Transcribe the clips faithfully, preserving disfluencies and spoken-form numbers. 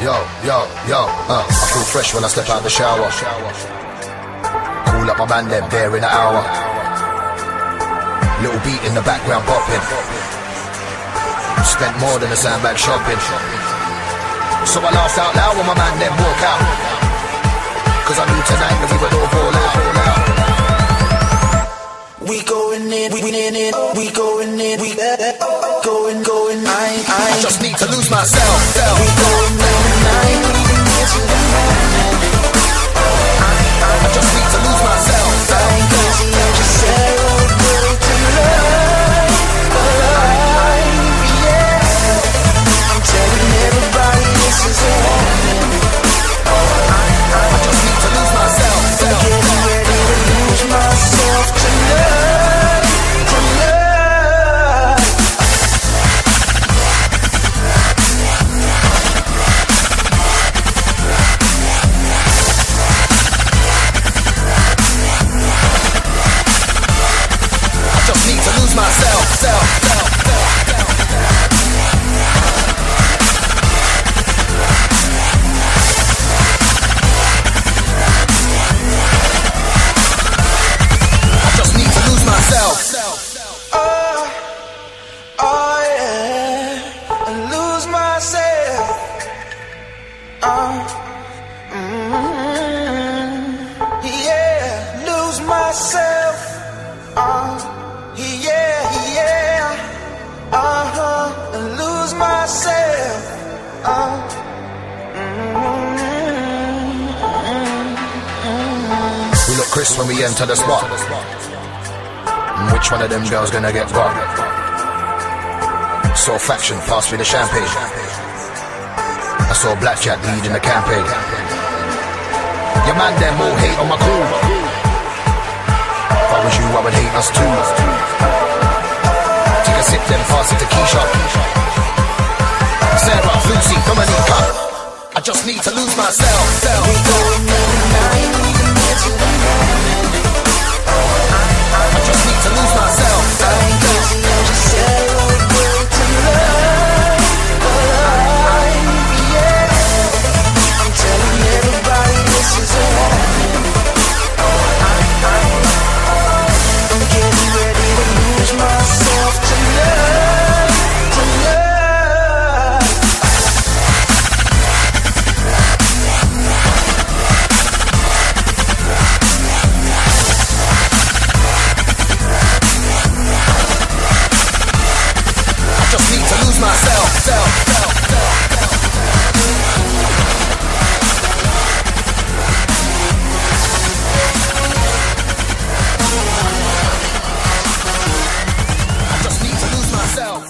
Yo, yo, yo, uh, I feel fresh when I step out the shower. Call up my man, then there in an hour. Little beat in the background popping. Spent more than a sandbag shopping. So I laughed out loud when my man then walk out. Cause I knew tonight that we would all fall out, fall out. We going in, we in it, we going in, we going, going, I, I, I just need to lose myself. We going in tonight, leaving here till the morning. I just need to lose myself. I ain't crazy, I just said road girl to life, alive, yeah. I'm telling everybody this is a warning. I just need to lose myself. I'm getting ready to lose myself tonight, tonight. I just need to lose myself. Self, self, self, self. Myself. Oh, oh yeah, I lose myself. Oh, mm-hmm. Yeah, lose myself. Oh, yeah, yeah. Uh-huh, I lose myself. Oh, mm-hmm. We look crisp when we enter the spot. Which one of them girls gonna get gone? Saw faction pass me the champagne. I saw Blackjack leading the campaign. Your man them all hate on my crew. If I was you, I would hate us too. Take a sip, then pass it to Keisha. Sarah, Lucy, Dominica. I just need to lose myself. We going every night, leaving here till the morning. I just need to lose myself. I ain't crazy, I just said road girl to life, alive, yeah. I'm telling everybody this is a warning. I'm getting ready to lose myself tonight, tonight. Myself, self, self, self, self. I just need to lose myself.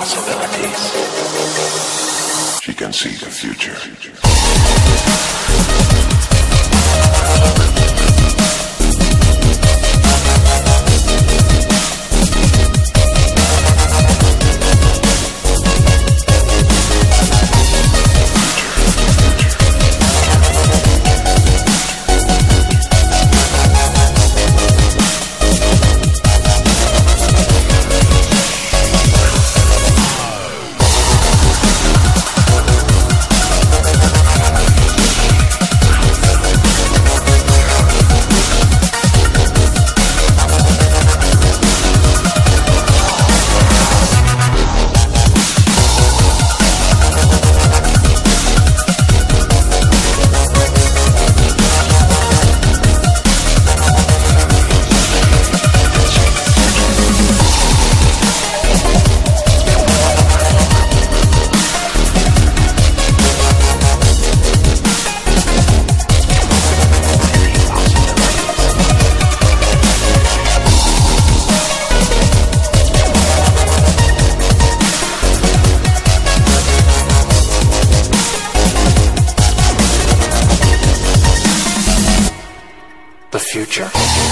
possibilities. She can see the future. The future?